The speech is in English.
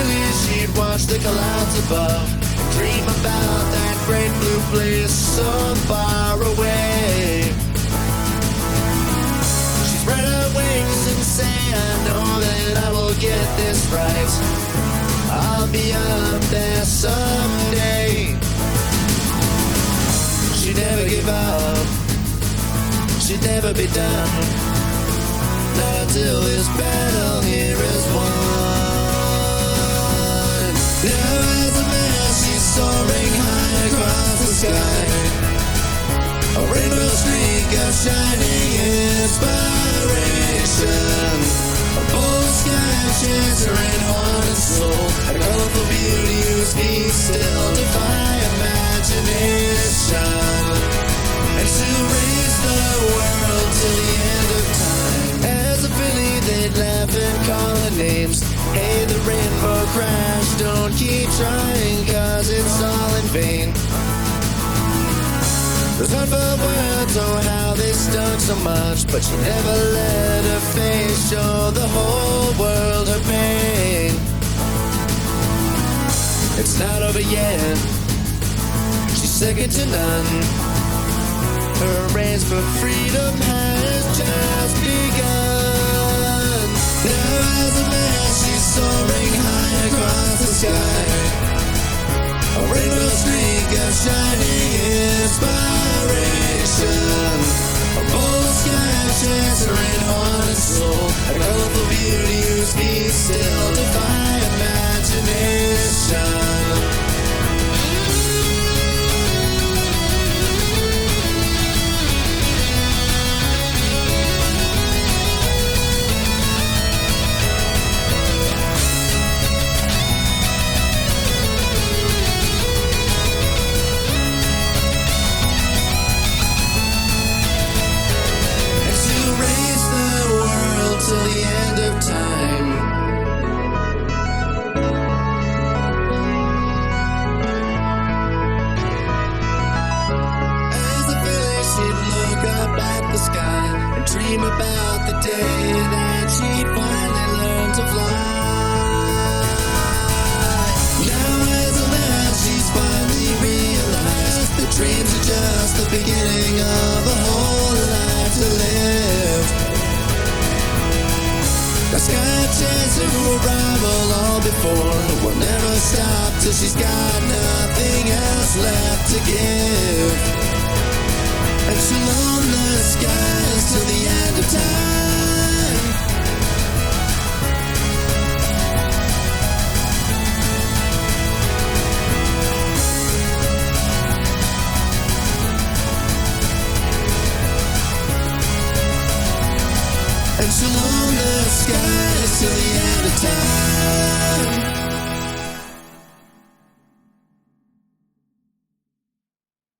Philly, she'd watch the clouds above, dream about that great blue place so far away. She spread her wings and say, I know that I will get this right. I'll be up there someday. She'd never give up, she'd never be done, not until this battle here is won. Now as a man she's soaring high across the sky, a rainbow streak of shining inspiration, a bold sky chancering heart and soul, a colorful beauty whose feet still defy imagination, and to raise the world to the end of time. As a Philly they'd laugh and call her names. Hey, the rainbow crash, don't keep trying, cause it's all in vain. Those hurtful words, oh how they stung so much, but she never let her face show the whole world her pain. It's not over yet, she's second to none. Her reigns for freedom has just begun. Now as a man she's soaring high across the sky, a rainbow streak of shining inspiration, a bold sky chancering heart and soul, a colorful beauty whose feet still defy imagination. Till the end of time. As the village she'd look up at the sky and dream about the day that she'd finally learn to fly. Now as a man she's finally realized that dreams are just the beginning of a whole life to live. The sky chaser will rival all before, will never stop till she's got nothing else left to give. And she'll own the skies till the end of time. And she'll own the skies till the end of time.